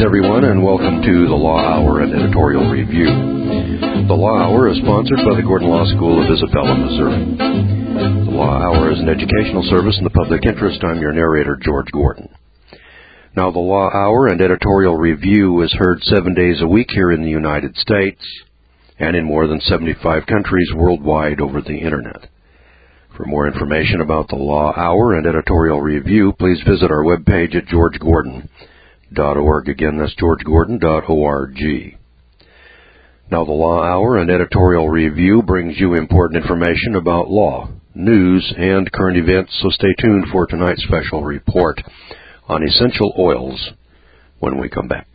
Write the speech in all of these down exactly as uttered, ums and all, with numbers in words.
everyone, and welcome to the Law Hour and Editorial Review. The Law Hour is sponsored by the Gordon Law School of Isabella, Missouri. The Law Hour is an educational service in the public interest. I'm your narrator, George Gordon. Now, the Law Hour and Editorial Review is heard seven days a week here in the United States and in more than seventy-five countries worldwide over the Internet. For more information about the Law Hour and Editorial Review, please visit our webpage at george gordon dot org. Again, that's george gordon dot org. Now, the Law Hour and Editorial Review brings you important information about law, news, and current events, so stay tuned for tonight's special report on essential oils when we come back.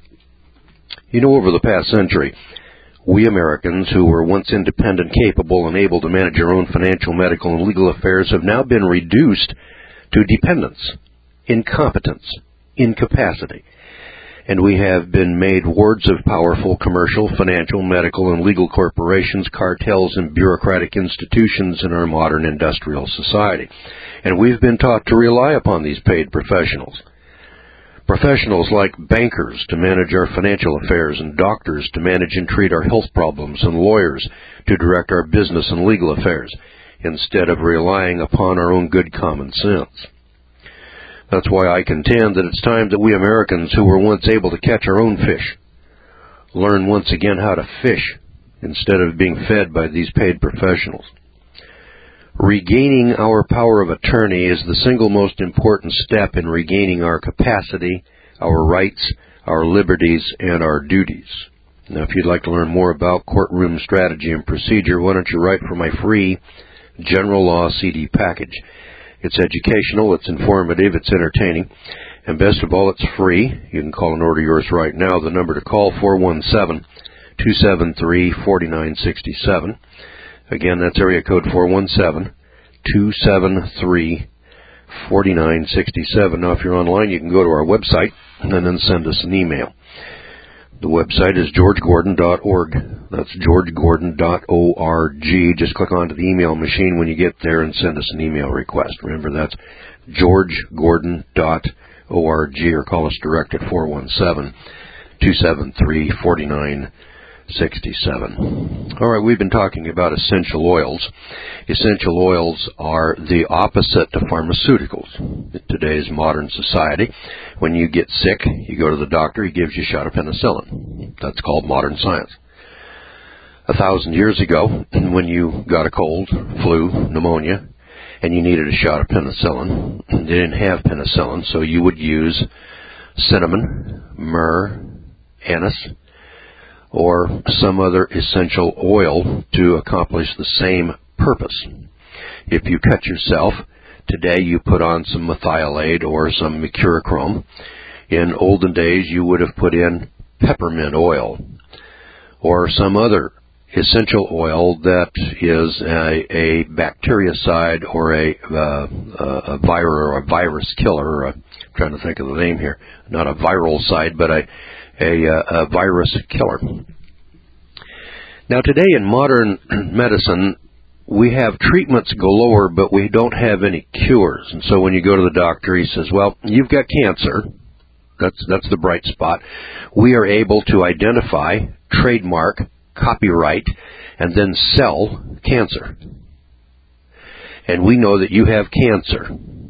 You know, over the past century, we Americans, who were once independent, capable, and able to manage our own financial, medical, and legal affairs, have now been reduced to dependence, incompetence, incapacity, and we have been made wards of powerful commercial, financial, medical, and legal corporations, cartels, and bureaucratic institutions in our modern industrial society. And we've been taught to rely upon these paid professionals. Professionals like bankers to manage our financial affairs, and doctors to manage and treat our health problems, and lawyers to direct our business and legal affairs, instead of relying upon our own good common sense. That's why I contend that it's time that we Americans, who were once able to catch our own fish, learn once again how to fish instead of being fed by these paid professionals. Regaining our power of attorney is the single most important step in regaining our capacity, our rights, our liberties, and our duties. Now, if you'd like to learn more about courtroom strategy and procedure, why don't you write for my free General Law C D package. It's educational, it's informative, it's entertaining, and best of all, it's free. You can call and order yours right now. The number to call, four one seven, two seven three, four nine six seven. Again, that's area code four one seven, two seven three, four nine six seven. Now, if you're online, you can go to our website and then send us an email. The website is george gordon dot org. That's george gordon dot org. Just click onto the email machine when you get there and send us an email request. Remember, that's george gordon dot org, or call us direct at four one seven, two seven three, four nine six seven. All right, we've been talking about essential oils. Essential oils are the opposite to pharmaceuticals in today's modern society. When you get sick, you go to the doctor, he gives you a shot of penicillin. That's called modern science. A thousand years ago, when you got a cold, flu, pneumonia, and you needed a shot of penicillin, they didn't have penicillin, so you would use cinnamon, myrrh, anise, or some other essential oil to accomplish the same purpose. If you cut yourself, today you put on some methylate or some mercurochrome. In olden days, you would have put in peppermint oil or some other essential oil that is a, a bactericide or a, uh, a, vir- or a virus killer. I'm trying to think of the name here. Not a viral side, but a A, a virus killer. Now, today in modern medicine, we have treatments galore, but we don't have any cures. And so when you go to the doctor, he says, well, you've got cancer. That's, that's the bright spot. We are able to identify, trademark, copyright, and then sell cancer. And we know that you have cancer.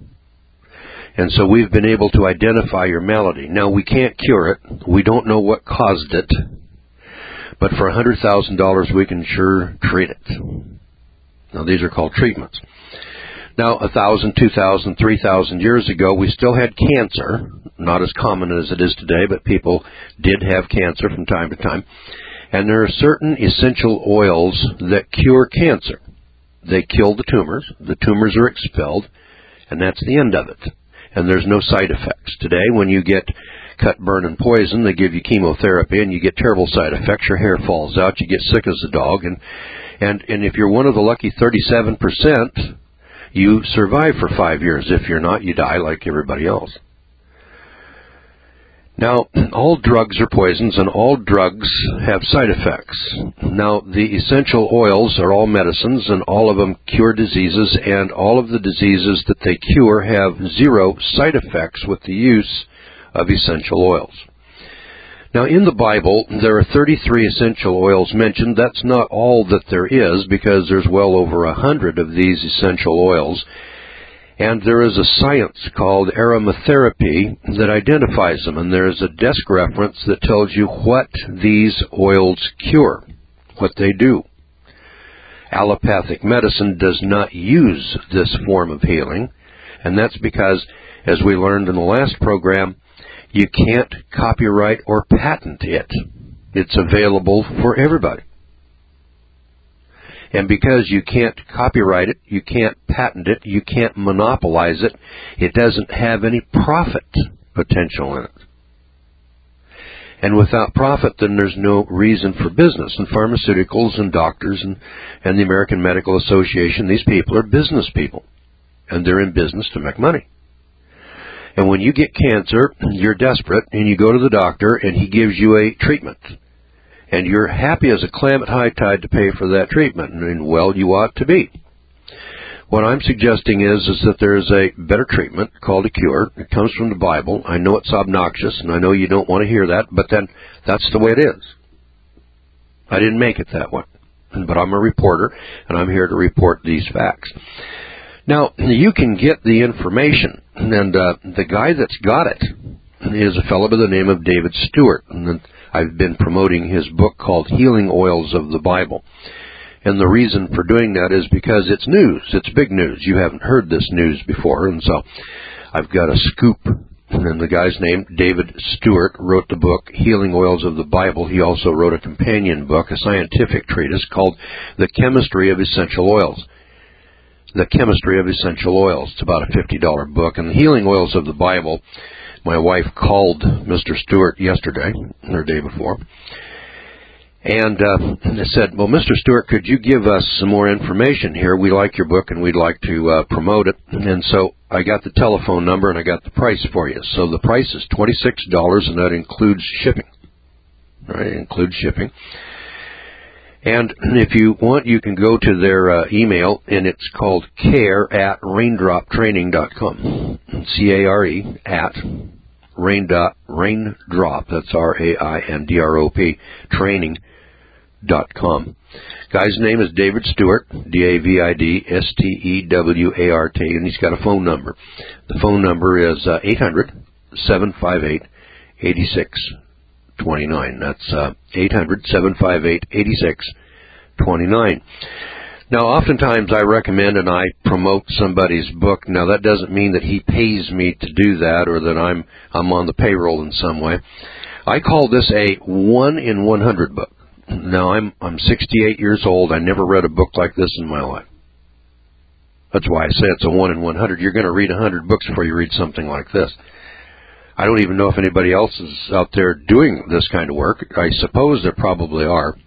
And so we've been able to identify your malady. Now, we can't cure it. We don't know what caused it. But for one hundred thousand dollars, we can sure treat it. Now, these are called treatments. Now, one thousand, two thousand, three thousand years ago, we still had cancer. Not as common as it is today, but people did have cancer from time to time. And there are certain essential oils that cure cancer. They kill the tumors. The tumors are expelled, and that's the end of it. And there's no side effects. Today, when you get cut, burn, and poison, they give you chemotherapy, and you get terrible side effects. Your hair falls out. You get sick as a dog. And, and, and if you're one of the lucky thirty-seven percent, you survive for five years. If you're not, you die like everybody else. Now, all drugs are poisons, and all drugs have side effects. Now, the essential oils are all medicines, and all of them cure diseases, and all of the diseases that they cure have zero side effects with the use of essential oils. Now, in the Bible, there are thirty-three essential oils mentioned. That's not all that there is, because there's well over a hundred of these essential oils. And there is a science called aromatherapy that identifies them, and there's a desk reference that tells you what these oils cure, what they do. Allopathic medicine does not use this form of healing, and that's because, as we learned in the last program, you can't copyright or patent it. It's available for everybody. And because you can't copyright it, you can't patent it, you can't monopolize it, it doesn't have any profit potential in it. And without profit, then there's no reason for business. And pharmaceuticals and doctors and, and the American Medical Association, these people are business people. And they're in business to make money. And when you get cancer, you're desperate, and you go to the doctor, and he gives you a treatment. And you're happy as a clam at high tide to pay for that treatment. And, well, you ought to be. What I'm suggesting is, is that there's a better treatment called a cure. It comes from the Bible. I know it's obnoxious, and I know you don't want to hear that, but then that's the way it is. I didn't make it that way. But I'm a reporter, and I'm here to report these facts. Now, you can get the information, and uh, the guy that's got it is a fellow by the name of David Stewart, and I've been promoting his book called Healing Oils of the Bible. And the reason for doing that is because it's news. It's big news. You haven't heard this news before, and so I've got a scoop. And the guy's name, David Stewart, wrote the book Healing Oils of the Bible. He also wrote a companion book, a scientific treatise called The Chemistry of Essential Oils. The Chemistry of Essential Oils. It's about a fifty dollar book. And the Healing Oils of the Bible, my wife called Mister Stewart yesterday, or the day before, and uh, said, well, Mister Stewart, could you give us some more information here? We like your book, and we'd like to uh, promote it. And so I got the telephone number, and I got the price for you. So the price is twenty-six dollars, and that includes shipping. All right, it includes shipping. And if you want, you can go to their uh, email, and it's called care at raindrop training dot com. C A R E, at raindrop, raindrop, that's R A I N D R O P, training dot com. Guy's name is David Stewart, D A V I D S T E W A R T, and he's got a phone number. The phone number is uh, eight hundred, seven five eight, eight six two nine. That's uh, eight hundred, seven five eight, eight six two nine. Now, oftentimes I recommend and I promote somebody's book. Now, that doesn't mean that he pays me to do that or that I'm I'm on the payroll in some way. I call this a one in one hundred book. Now, I'm I'm sixty-eight years old. I never read a book like this in my life. That's why I say it's a one in one hundred. You're going to read one hundred books before you read something like this. I don't even know if anybody else is out there doing this kind of work. I suppose there probably are.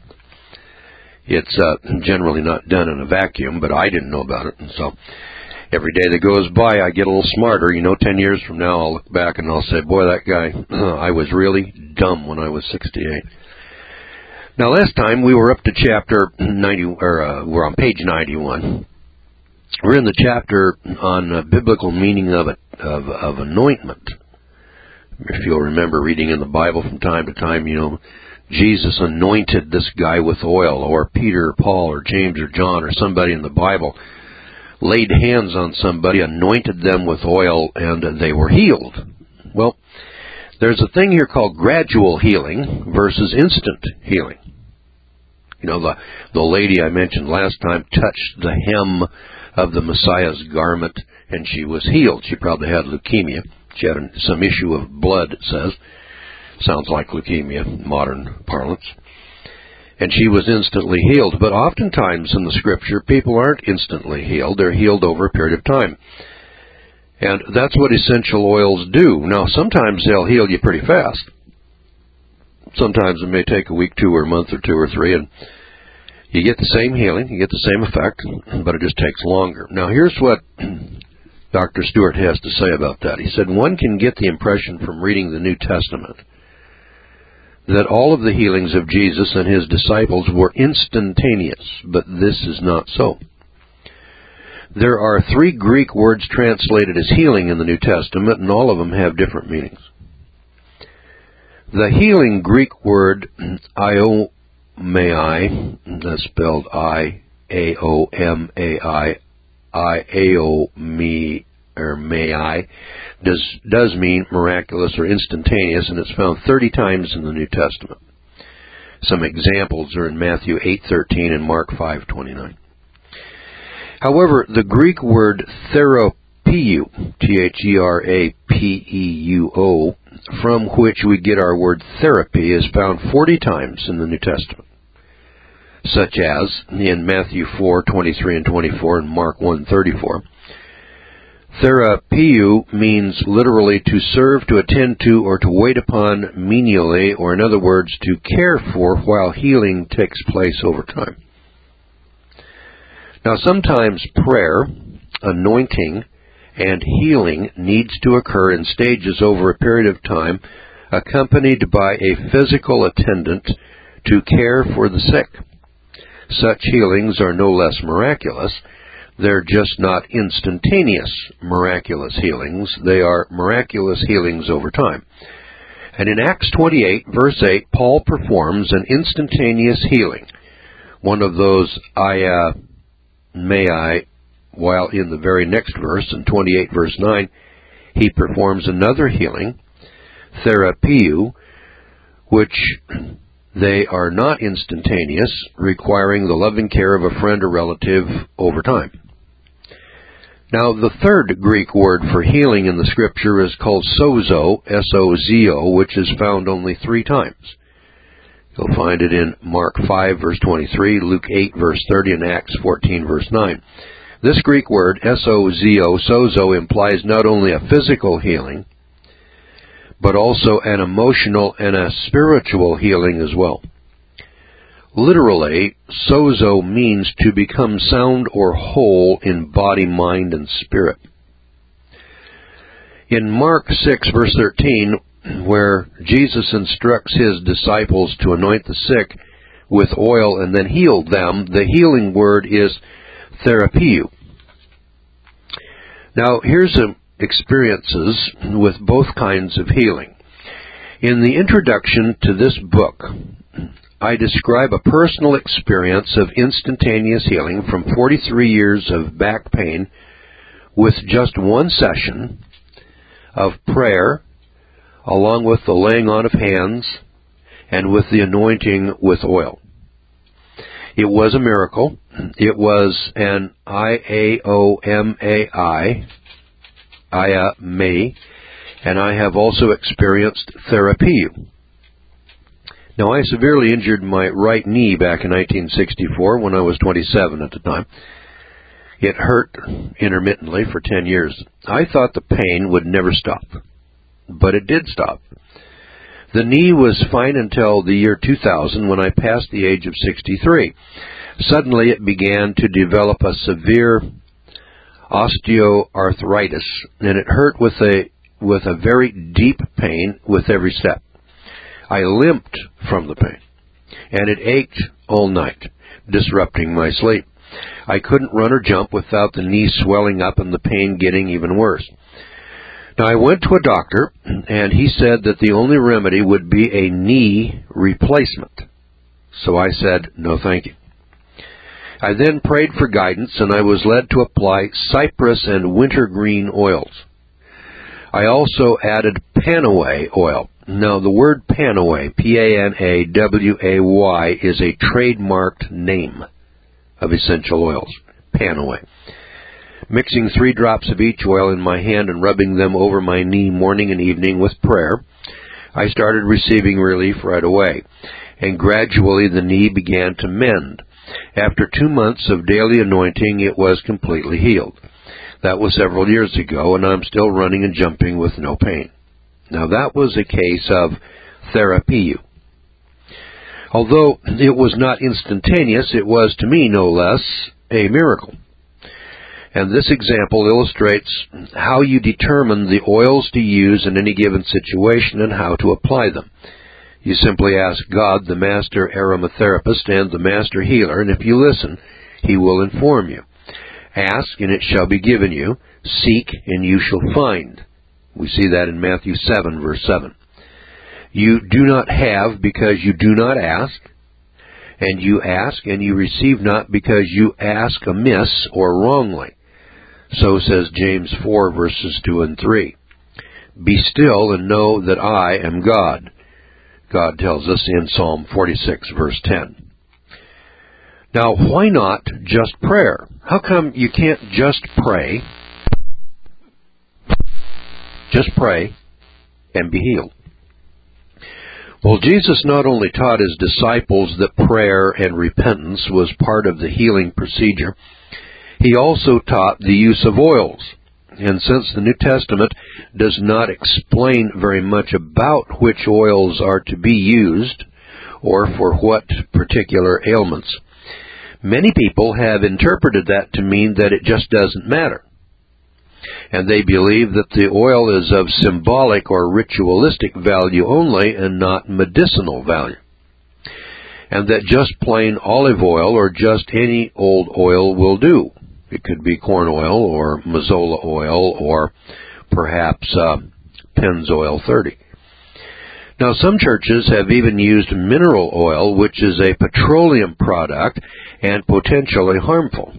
It's uh, generally not done in a vacuum, but I didn't know about it. And so every day that goes by, I get a little smarter. You know, ten years from now, I'll look back and I'll say, boy, that guy, I was really dumb when I was sixty-eight. Now, last time we were up to chapter ninety, or uh, we're on page ninety-one. We're in the chapter on uh, biblical meaning of it, of, of anointment. If you'll remember reading in the Bible from time to time, you know, Jesus anointed this guy with oil, or Peter, or Paul, or James, or John, or somebody in the Bible laid hands on somebody, anointed them with oil, and they were healed. Well, there's a thing here called gradual healing versus instant healing. You know, the, the lady I mentioned last time touched the hem of the Messiah's garment, and she was healed. She probably had leukemia. She had some issue of blood, it says. Sounds like leukemia, modern parlance. And she was instantly healed. But oftentimes in the Scripture, people aren't instantly healed. They're healed over a period of time. And that's what essential oils do. Now, sometimes they'll heal you pretty fast. Sometimes it may take a week, two, or a month, or two, or three, and you get the same healing, you get the same effect, but it just takes longer. Now, here's what Doctor Stewart has to say about that. He said, one can get the impression from reading the New Testament that all of the healings of Jesus and his disciples were instantaneous, but this is not so. There are three Greek words translated as healing in the New Testament, and all of them have different meanings. The healing Greek word iomai, that's spelled I A O M A I, I A O me or may I, does does mean miraculous or instantaneous, and it's found thirty times in the New Testament. Some examples are in Matthew eight thirteen and Mark five twenty-nine. However, the Greek word therapeuo, T H E R A P E U O, from which we get our word therapy, is found forty times in the New Testament, such as in Matthew four twenty-three and twenty-four and Mark one thirty-four. Therapeuo means literally to serve, to attend to, or to wait upon menially, or in other words, to care for while healing takes place over time. Now, sometimes prayer, anointing, and healing needs to occur in stages over a period of time, accompanied by a physical attendant to care for the sick. Such healings are no less miraculous. They're just not instantaneous miraculous healings. They are miraculous healings over time. And in Acts twenty-eight, verse eight, Paul performs an instantaneous healing, one of those I, uh, may I, while in the very next verse, in twenty-eight, verse nine, he performs another healing, therapeuo, which they are not instantaneous, requiring the loving care of a friend or relative over time. Now, the third Greek word for healing in the Scripture is called sozo, S O Z O, which is found only three times. You'll find it in Mark five, verse twenty-three, Luke eight, verse thirty, and Acts fourteen, verse nine. This Greek word, S O Z O, sozo, implies not only a physical healing, but also an emotional and a spiritual healing as well. Literally, sozo means to become sound or whole in body, mind, and spirit. In Mark six, verse thirteen, where Jesus instructs his disciples to anoint the sick with oil and then heal them, the healing word is therapeuo. Now, here's some experiences with both kinds of healing. In the introduction to this book, I describe a personal experience of instantaneous healing from forty-three years of back pain with just one session of prayer, along with the laying on of hands and with the anointing with oil. It was a miracle. It was an I A O M A I, I A me, and I have also experienced therapeuo. Now, I severely injured my right knee back in nineteen sixty-four when I was twenty-seven at the time. It hurt intermittently for ten years. I thought the pain would never stop, but it did stop. The knee was fine until the year two thousand, when I passed the age of sixty-three. Suddenly, it began to develop a severe osteoarthritis, and it hurt with a with a very deep pain with every step. I limped from the pain, and it ached all night, disrupting my sleep. I couldn't run or jump without the knee swelling up and the pain getting even worse. Now, I went to a doctor, and he said that the only remedy would be a knee replacement. So I said, no thank you. I then prayed for guidance, and I was led to apply cypress and wintergreen oils. I also added Panaway oil. Now, the word Panaway, P A N A W A Y, is a trademarked name of essential oils, Panaway. Mixing three drops of each oil in my hand and rubbing them over my knee morning and evening with prayer, I started receiving relief right away, and gradually the knee began to mend. After two months of daily anointing, it was completely healed. That was several years ago, and I'm still running and jumping with no pain. Now, that was a case of therapeuo. Although it was not instantaneous, it was, to me, no less, a miracle. And this example illustrates how you determine the oils to use in any given situation and how to apply them. You simply ask God, the master aromatherapist and the master healer, and if you listen, He will inform you. Ask, and it shall be given you. Seek, and you shall find. We see that in Matthew seven, verse seven. You do not have because you do not ask, and you ask and you receive not because you ask amiss or wrongly. So says James four, verses two and three. Be still and know that I am God. God tells us in Psalm forty-six, verse ten. Now, why not just prayer? How come you can't just pray, just pray, and be healed? Well, Jesus not only taught his disciples that prayer and repentance was part of the healing procedure, he also taught the use of oils. And since the New Testament does not explain very much about which oils are to be used or for what particular ailments, many people have interpreted that to mean that it just doesn't matter. And they believe that the oil is of symbolic or ritualistic value only and not medicinal value. And that just plain olive oil or just any old oil will do. It could be corn oil or Mazola oil or perhaps uh, Pennzoil thirty. Now, some churches have even used mineral oil, which is a petroleum product and potentially harmful.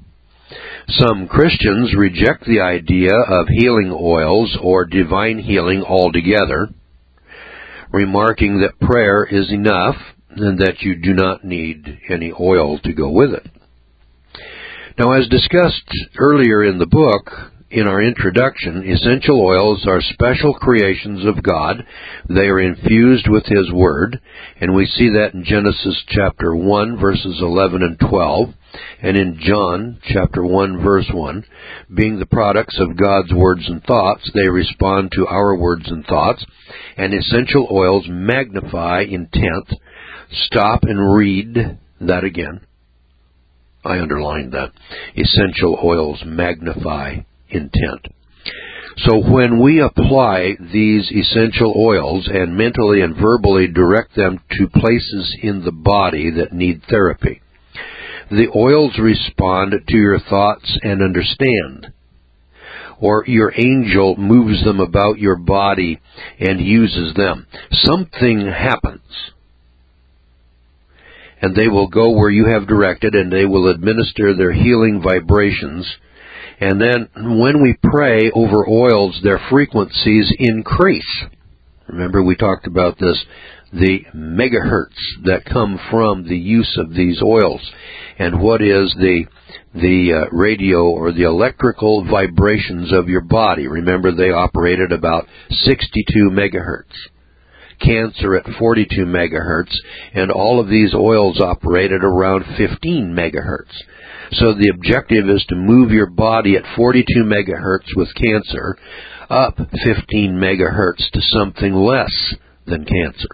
Some Christians reject the idea of healing oils or divine healing altogether, remarking that prayer is enough and that you do not need any oil to go with it. Now, as discussed earlier in the book, in our introduction, essential oils are special creations of God. They are infused with His Word, and we see that in Genesis chapter one, verses eleven and twelve, and in John chapter one, verse one. Being the products of God's words and thoughts, they respond to our words and thoughts, and essential oils magnify intent. Stop and read that again. I underlined that. Essential oils magnify intent. So when we apply these essential oils and mentally and verbally direct them to places in the body that need therapy, the oils respond to your thoughts and understand. Or your angel moves them about your body and uses them. Something happens. And they will go where you have directed, and they will administer their healing vibrations. And then when we pray over oils, their frequencies increase. Remember, we talked about this, the megahertz that come from the use of these oils. And what is the the uh, radio or the electrical vibrations of your body? Remember, they operate at about sixty-two megahertz. Cancer at forty-two megahertz, and all of these oils operate at around fifteen megahertz. So the objective is to move your body at forty-two megahertz with cancer up fifteen megahertz to something less than cancer.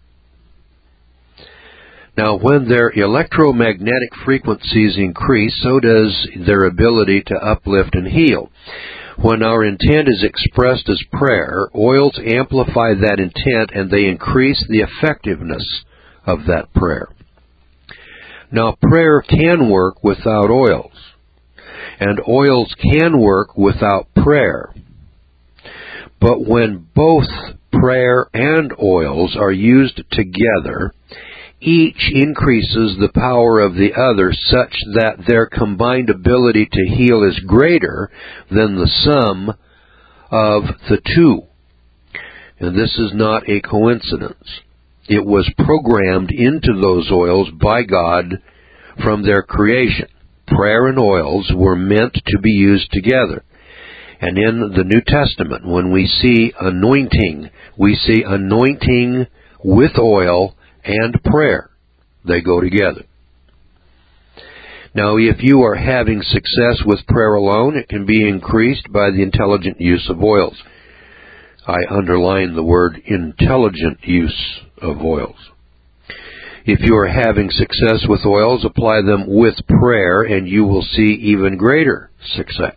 Now, when their electromagnetic frequencies increase, so does their ability to uplift and heal. When our intent is expressed as prayer, oils amplify that intent and they increase the effectiveness of that prayer. Now, prayer can work without oils, and oils can work without prayer. But when both prayer and oils are used together, each increases the power of the other such that their combined ability to heal is greater than the sum of the two. And this is not a coincidence. It was programmed into those oils by God from their creation. Prayer and oils were meant to be used together. And in the New Testament, when we see anointing, we see anointing with oil and prayer. They go together. Now, if you are having success with prayer alone, it can be increased by the intelligent use of oils. I underline the word intelligent use of oils. If you are having success with oils, apply them with prayer, and you will see even greater success.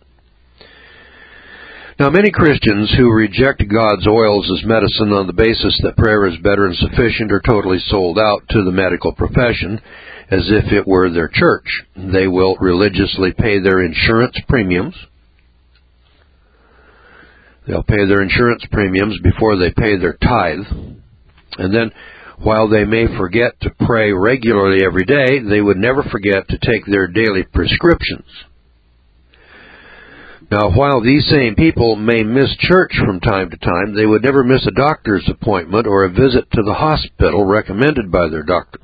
Now, many Christians who reject God's oils as medicine on the basis that prayer is better and sufficient are totally sold out to the medical profession as if it were their church. They will religiously pay their insurance premiums. They'll pay their insurance premiums before they pay their tithe. And then, while they may forget to pray regularly every day, they would never forget to take their daily prescriptions. Now, while these same people may miss church from time to time, they would never miss a doctor's appointment or a visit to the hospital recommended by their doctor.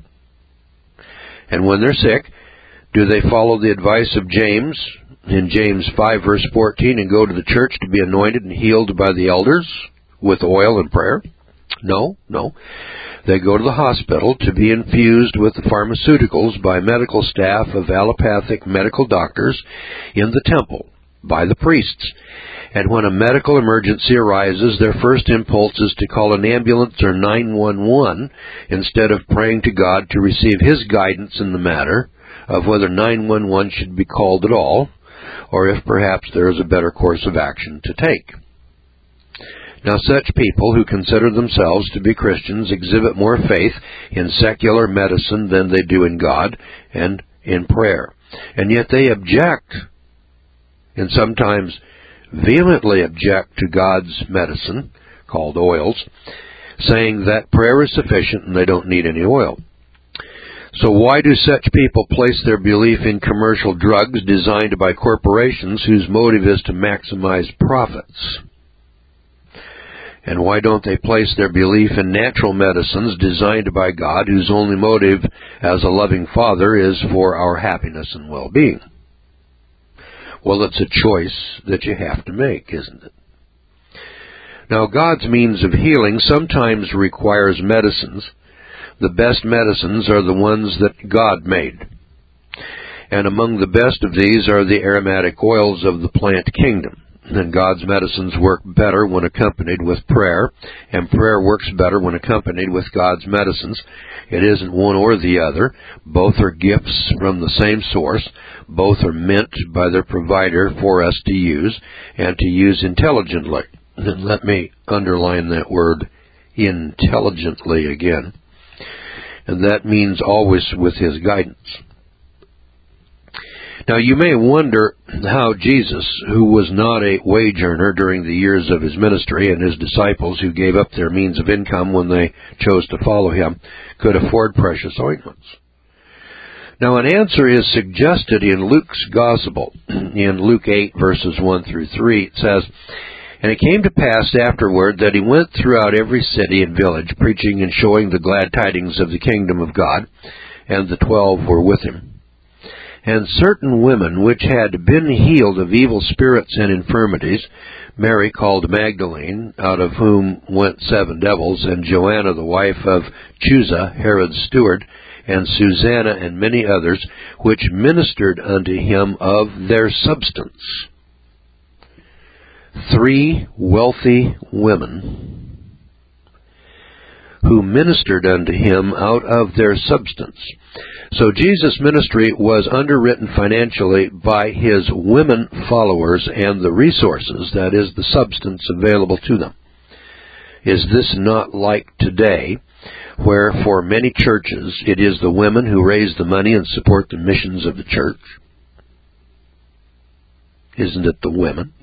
And when they're sick, do they follow the advice of James in James five, verse fourteen, and go to the church to be anointed and healed by the elders with oil and prayer? No, no. They go to the hospital to be infused with the pharmaceuticals by medical staff of allopathic medical doctors in the temple by the priests. And when a medical emergency arises, their first impulse is to call an ambulance or nine one one instead of praying to God to receive His guidance in the matter of whether nine one one should be called at all, or if perhaps there is a better course of action to take. Now, such people who consider themselves to be Christians exhibit more faith in secular medicine than they do in God and in prayer. And yet they object, and sometimes vehemently object, to God's medicine, called oils, saying that prayer is sufficient and they don't need any oil. So why do such people place their belief in commercial drugs designed by corporations whose motive is to maximize profits? And why don't they place their belief in natural medicines designed by God, whose only motive as a loving Father is for our happiness and well-being? Well, it's a choice that you have to make, isn't it? Now, God's means of healing sometimes requires medicines. The best medicines are the ones that God made. And among the best of these are the aromatic oils of the plant kingdom. And God's medicines work better when accompanied with prayer, and prayer works better when accompanied with God's medicines. It isn't one or the other. Both are gifts from the same source. Both are meant by their provider for us to use, and to use intelligently. And let me underline that word, intelligently, again. And that means always with His guidance. Now, you may wonder how Jesus, who was not a wage earner during the years of His ministry, and His disciples, who gave up their means of income when they chose to follow Him, could afford precious ointments. Now, an answer is suggested in Luke's Gospel. In Luke eight, verses one through three, it says, "And it came to pass afterward that He went throughout every city and village, preaching and showing the glad tidings of the kingdom of God, and the twelve were with Him. And certain women which had been healed of evil spirits and infirmities, Mary called Magdalene, out of whom went seven devils, and Joanna the wife of Chuza, Herod's steward, and Susanna, and many others, which ministered unto Him of their substance." Three wealthy women who ministered unto Him out of their substance. So Jesus' ministry was underwritten financially by His women followers and the resources, that is, the substance available to them. Is this not like today, where for many churches it is the women who raise the money and support the missions of the church? Isn't it the women?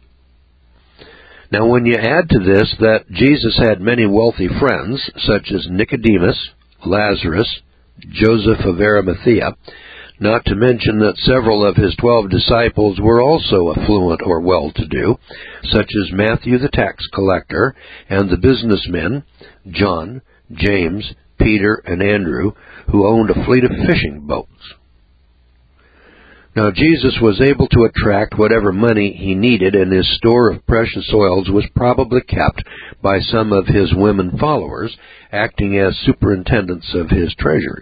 Now, when you add to this that Jesus had many wealthy friends, such as Nicodemus, Lazarus, Joseph of Arimathea, not to mention that several of His twelve disciples were also affluent or well-to-do, such as Matthew the tax collector, and the businessmen, John, James, Peter, and Andrew, who owned a fleet of fishing boats. Now, Jesus was able to attract whatever money He needed, and His store of precious oils was probably kept by some of His women followers, acting as superintendents of His treasury.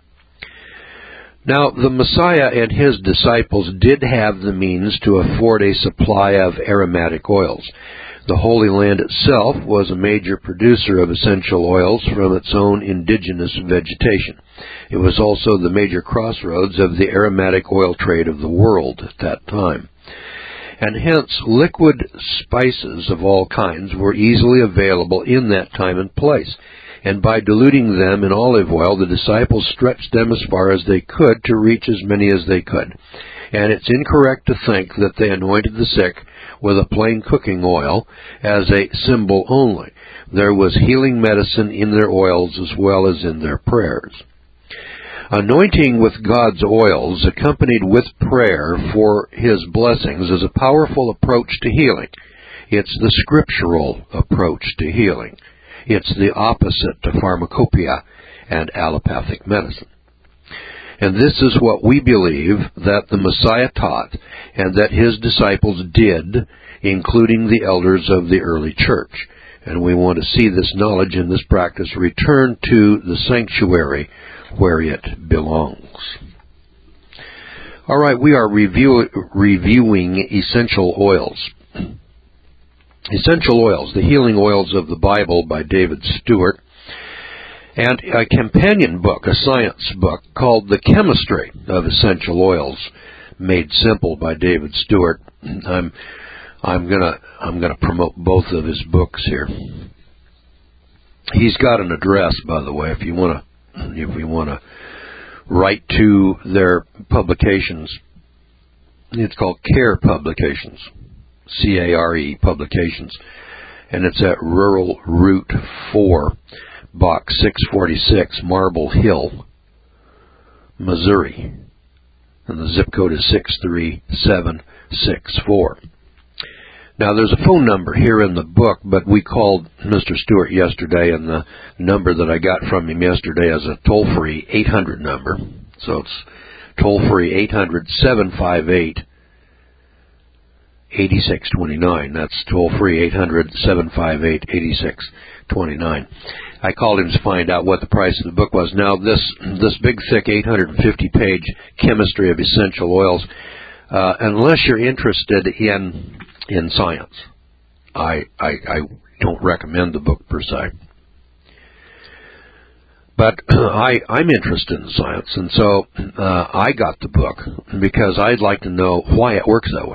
Now, the Messiah and His disciples did have the means to afford a supply of aromatic oils. The Holy Land itself was a major producer of essential oils from its own indigenous vegetation. It was also the major crossroads of the aromatic oil trade of the world at that time. And hence, liquid spices of all kinds were easily available in that time and place. and by diluting them in olive oil, the disciples stretched them as far as they could to reach as many as they could. And it's incorrect to think that they anointed the sick with a plain cooking oil as a symbol only. There was healing medicine in their oils as well as in their prayers. Anointing with God's oils, accompanied with prayer for His blessings, is a powerful approach to healing. It's the scriptural approach to healing. It's the opposite to pharmacopoeia and allopathic medicine. And this is what we believe that the Messiah taught and that His disciples did, including the elders of the early church. And we want to see this knowledge and this practice return to the sanctuary where it belongs. All right, we are review, reviewing essential oils. Essential Oils, the Healing Oils of the Bible by David Stewart, and a companion book, a science book, called The Chemistry of Essential Oils, Made Simple by David Stewart. I'm I'm gonna I'm gonna promote both of his books here. He's got an address, by the way, if you wanna if you wanna write to their publications. It's called CARE Publications. C A R E Publications, and it's at Rural Route four, Box six forty-six, Marble Hill, Missouri, and the zip code is six three seven six four. Now, there's a phone number here in the book, but we called Mister Stewart yesterday, and the number that I got from him yesterday is a toll-free eight hundred number, so it's toll-free eight hundred, seven five eight, eighty-six twenty-nine. That's toll-free eight hundred, seven five eight, eighty-six twenty-nine. I called him to find out what the price of the book was. Now, this this big, thick, eight hundred fifty page Chemistry of Essential Oils, uh, unless you're interested in in science, I, I I don't recommend the book per se. But I, I'm interested in science, and so uh, I got the book because I'd like to know why it works that way.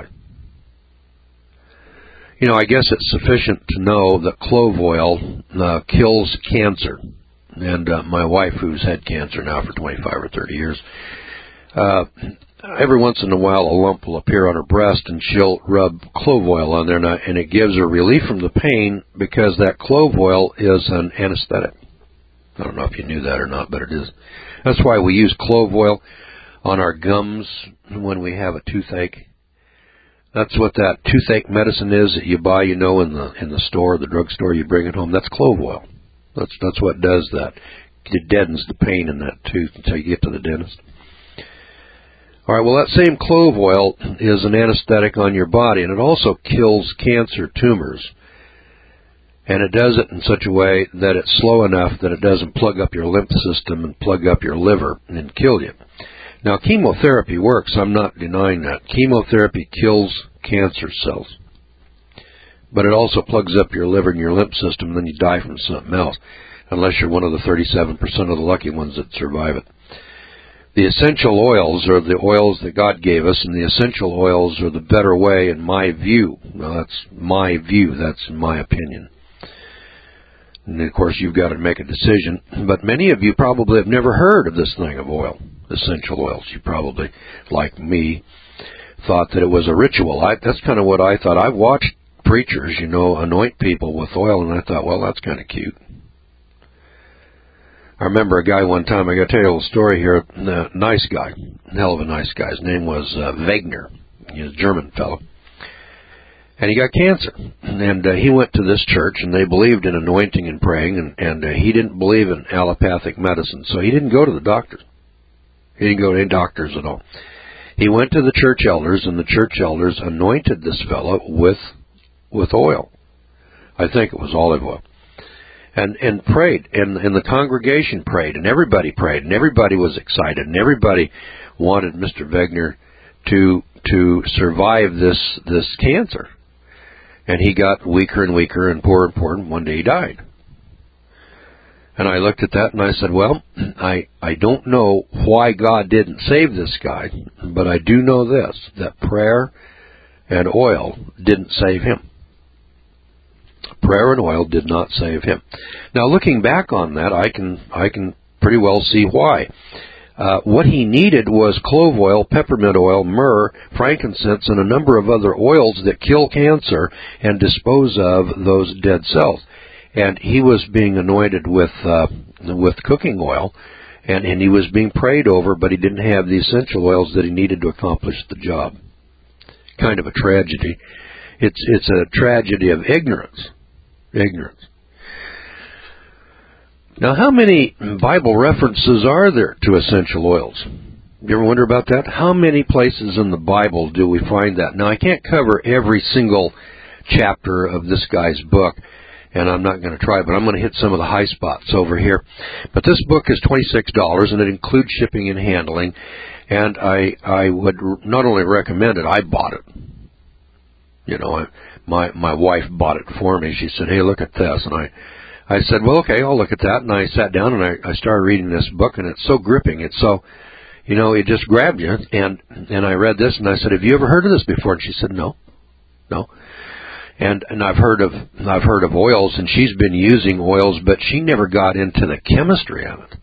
You know, I guess it's sufficient to know that clove oil uh, kills cancer. And uh, my wife, who's had cancer now for twenty-five or thirty years, uh, every once in a while a lump will appear on her breast, and she'll rub clove oil on there, and it gives her relief from the pain because that clove oil is an anesthetic. I don't know if you knew that or not, but it is. That's why we use clove oil on our gums when we have a toothache. That's what that toothache medicine is that you buy, you know, in the in the store, the drugstore. You bring it home. That's clove oil. That's that's what does that. It deadens the pain in that tooth until you get to the dentist. All right. Well, that same clove oil is an anesthetic on your body, and it also kills cancer tumors. And it does it in such a way that it's slow enough that it doesn't plug up your lymph system and plug up your liver and kill you. Now, chemotherapy works. I'm not denying that. Chemotherapy kills cancer cells. But it also plugs up your liver and your lymph system, and then you die from something else, unless you're one of the thirty-seven percent of the lucky ones that survive it. The essential oils are the oils that God gave us, and the essential oils are the better way, in my view. Now, that's my view. That's my opinion. And, of course, you've got to make a decision. But many of you probably have never heard of this thing of oil. Essential oils. You probably, like me, thought that it was a ritual. I, that's kind of what I thought. I've watched preachers, you know, anoint people with oil, and I thought, well, that's kind of cute. I remember a guy one time, I got to tell you a little story here, a nice guy, hell of a nice guy. His name was uh, Wegener. He was a German fellow. And he got cancer. And uh, he went to this church, and they believed in anointing and praying, and, and uh, he didn't believe in allopathic medicine, so he didn't go to the doctor. He didn't go to any doctors at all. He went to the church elders, and the church elders anointed this fellow with with oil. I think it was olive oil. And and prayed, and, and the congregation prayed, and everybody prayed, and everybody was excited, and everybody wanted Mister Wegener to to survive this this cancer. And he got weaker and weaker and poorer and poorer, and one day he died. And I looked at that and I said, well, I, I don't know why God didn't save this guy, but I do know this, that prayer and oil didn't save him. Prayer and oil did not save him. Now, looking back on that, I can I can pretty well see why. Uh, what he needed was clove oil, peppermint oil, myrrh, frankincense, and a number of other oils that kill cancer and dispose of those dead cells. And he was being anointed with uh, with cooking oil, and, and he was being prayed over, but he didn't have the essential oils that he needed to accomplish the job. Kind of a tragedy. It's it's a tragedy of ignorance. Ignorance. Now, how many Bible references are there to essential oils? You ever wonder about that? How many places in the Bible do we find that? Now, I can't cover every single chapter of this guy's book, and I'm not going to try, but I'm going to hit some of the high spots over here. But this book is twenty-six dollars, and it includes shipping and handling, and I I would not only recommend it, I bought it. You know, I, my my wife bought it for me. She said, "Hey, look at this," and I I said, well, okay, I'll look at that. And I sat down and I, I started reading this book, and it's so gripping. It's so, you know, it just grabbed you. And and I read this, and I said, have you ever heard of this before? And she said, no, no. And and I've heard of I've heard of oils, and she's been using oils, but she never got into the chemistry of it.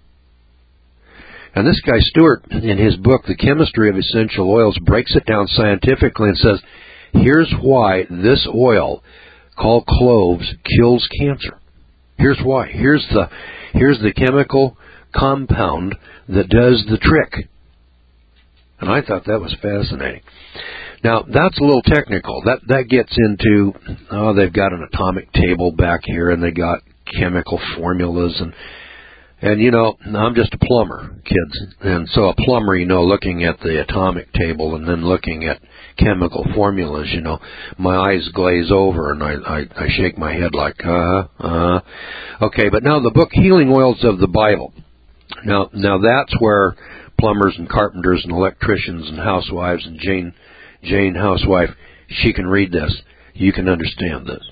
And this guy Stewart, in his book, The Chemistry of Essential Oils, breaks it down scientifically and says, here's why this oil, called cloves, kills cancer. Here's why. Here's the here's the chemical compound that does the trick. And I thought that was fascinating. Now, that's a little technical. That that gets into, oh, they've got an atomic table back here, and they got chemical formulas, and and you know, I'm just a plumber, kids, and so a plumber, you know, looking at the atomic table and then looking at chemical formulas, you know, my eyes glaze over and I, I, I shake my head like, uh, uh. Okay, but now the book Healing Oils of the Bible. Now, now that's where plumbers and carpenters and electricians and housewives and Jane, Jane housewife, she can read this. You can understand this.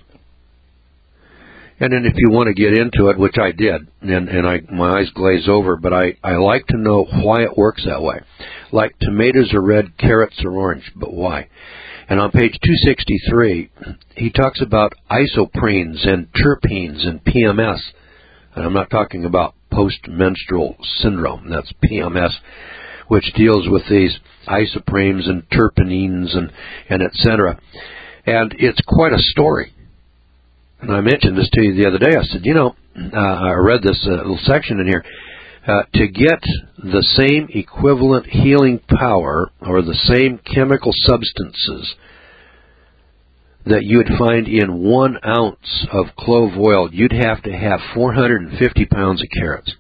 And then if you want to get into it, which I did, and, and I, my eyes glaze over, but I, I like to know why it works that way. Like tomatoes are red, carrots are orange, but why? And on page two sixty-three, he talks about isoprenes and terpenes and P M S. And I'm not talking about post-menstrual syndrome. That's P M S, which deals with these isoprenes and terpenes and, and et cetera. And it's quite a story. And I mentioned this to you the other day. I said, you know, uh, I read this uh, little section in here. Uh, to get the same equivalent healing power or the same chemical substances that you would find in one ounce of clove oil, you'd have to have four hundred fifty pounds of carrots.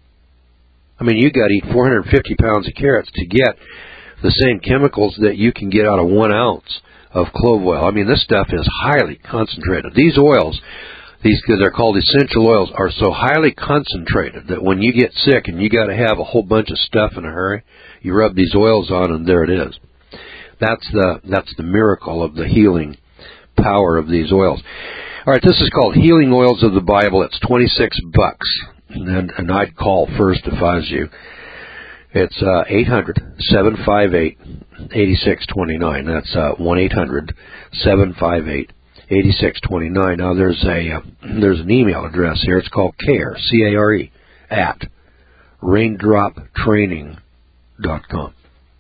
I mean, you got to eat four hundred fifty pounds of carrots to get the same chemicals that you can get out of one ounce of clove oil. I mean, this stuff is highly concentrated. These oils, these because they're called essential oils, are so highly concentrated that when you get sick and you got to have a whole bunch of stuff in a hurry, you rub these oils on and there it is. That's the that's the miracle of the healing power of these oils. All right, this is called Healing Oils of the Bible. It's twenty-six bucks, and, and I'd call first if I was you. It's uh, eight hundred, seven five eight, eight six two nine. That's uh, one eight hundred, seven five eight, eight six two nine. Now, there's a uh, there's an email address here. It's called CARE, C A R E, at raindrop training dot com.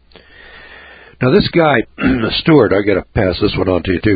Now, this guy, Stewart, I got to pass this one on to you, too.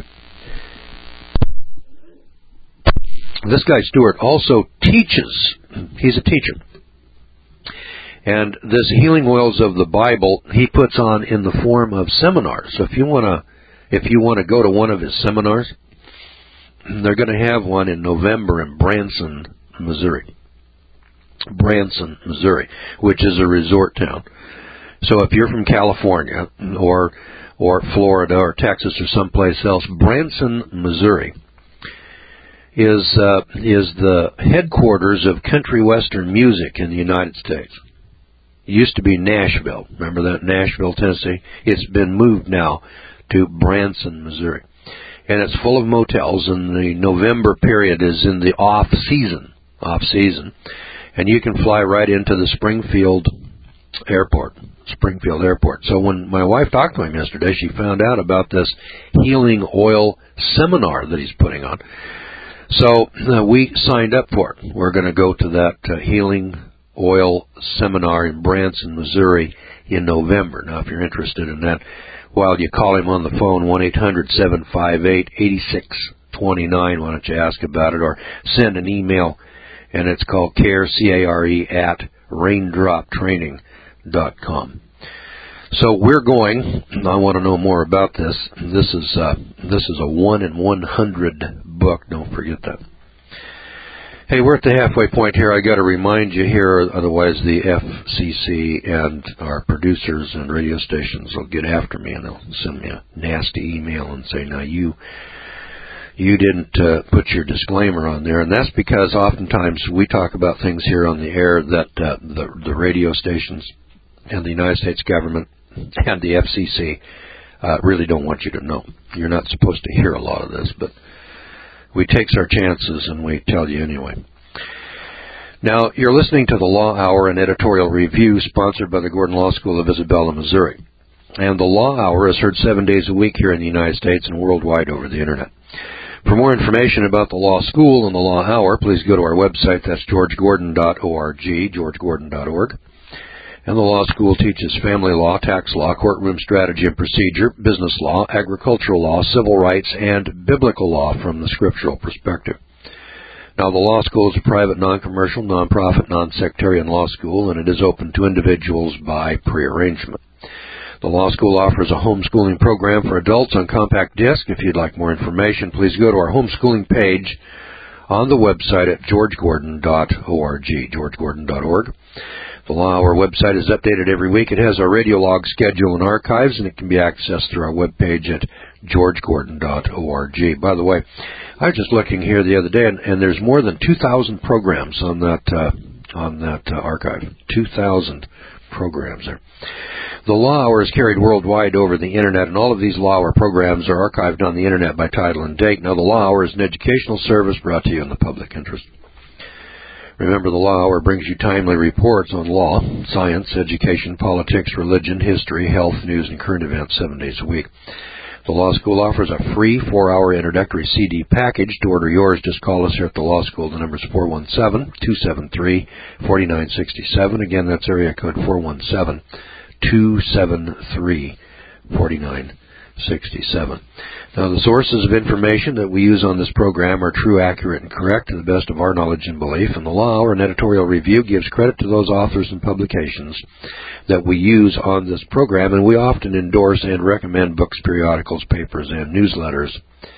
This guy, Stewart, also teaches. He's a teacher. And this Healing Oils of the Bible, he puts on in the form of seminars. So if you want to, if you want to go to one of his seminars, they're going to have one in November in Branson, Missouri. Branson, Missouri, which is a resort town. So if you're from California or or Florida or Texas or someplace else, Branson, Missouri is uh, is the headquarters of country western music in the United States. It used to be Nashville. Remember that? Nashville, Tennessee? It's been moved now to Branson, Missouri. And it's full of motels, and the November period is in the off-season. Off-season. And you can fly right into the Springfield Airport. Springfield Airport. So when my wife talked to him yesterday, she found out about this healing oil seminar that he's putting on. So uh, we signed up for it. We're going to go to that uh, healing oil seminar in Branson, Missouri in November. Now, if you're interested in that, well, you call him on the phone, one eight hundred seven five eight eight six two nine. Why don't you ask about it, or send an email, and it's called care, C A R E, at raindrop training dot com. So we're going. I want to know more about this. This is uh, this is a one in one hundred book. Don't forget that. Hey, we're at the halfway point here. I got to remind you here, otherwise the F C C and our producers and radio stations will get after me, and they'll send me a nasty email and say, "Now you you didn't uh, put your disclaimer on there," and that's because oftentimes we talk about things here on the air that uh, the the radio stations and the United States government and the F C C uh, really don't want you to know. You're not supposed to hear a lot of this, but we take our chances and we tell you anyway. Now, you're listening to the Law Hour, an editorial review sponsored by the Gordon Law School of Isabella, Missouri. And the Law Hour is heard seven days a week here in the United States and worldwide over the Internet. For more information about the Law School and the Law Hour, please go to our website. That's george gordon dot org, george gordon dot org. And the law school teaches family law, tax law, courtroom strategy and procedure, business law, agricultural law, civil rights, and biblical law from the scriptural perspective. Now, the law school is a private, non-commercial, non-profit, non-sectarian law school, and it is open to individuals by prearrangement. The law school offers a homeschooling program for adults on compact disc. If you'd like more information, please go to our homeschooling page on the website at george gordon dot org, george gordon dot org. The Law Hour website is updated every week. It has our radio log schedule and archives, and it can be accessed through our webpage at george gordon dot org. By the way, I was just looking here the other day, and, and there's more than two thousand programs on that uh, on that uh, archive. two thousand programs there. The Law Hour is carried worldwide over the Internet, and all of these Law Hour programs are archived on the Internet by title and date. Now, the Law Hour is an educational service brought to you in the public interest. Remember, the Law Hour brings you timely reports on law, science, education, politics, religion, history, health, news, and current events seven days a week. The Law School offers a free four-hour introductory C D package. To order yours, just call us here at the Law School. The number is four one seven, two seven three, four nine six seven. Again, that's area code four one seven, two seven three, four nine six seven. Now, the sources of information that we use on this program are true, accurate, and correct to the best of our knowledge and belief, and the Law Hour and editorial review gives credit to those authors and publications that we use on this program, and we often endorse and recommend books, periodicals, papers, and newsletters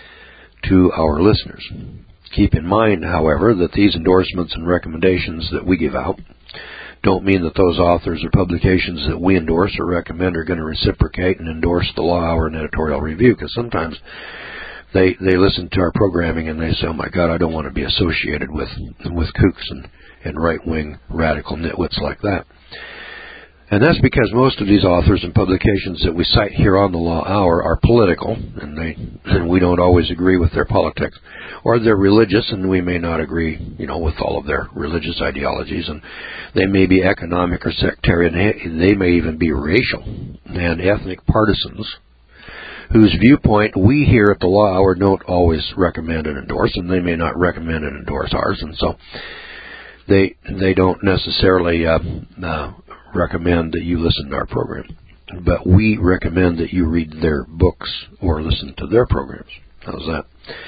to our listeners. Keep in mind, however, that these endorsements and recommendations that we give out don't mean that those authors or publications that we endorse or recommend are going to reciprocate and endorse the Law Hour and editorial review, because sometimes they they listen to our programming and they say, "Oh my God, I don't want to be associated with with kooks and, and right-wing radical nitwits like that." And that's because most of these authors and publications that we cite here on the Law Hour are political, and they and we don't always agree with their politics, or they're religious, and we may not agree, you know, with all of their religious ideologies, and they may be economic or sectarian. They may even be racial and ethnic partisans, whose viewpoint we here at the Law Hour don't always recommend and endorse, and they may not recommend and endorse ours, and so they they don't necessarily uh, uh, recommend that you listen to our program. But we recommend that you read their books or listen to their programs. How's that?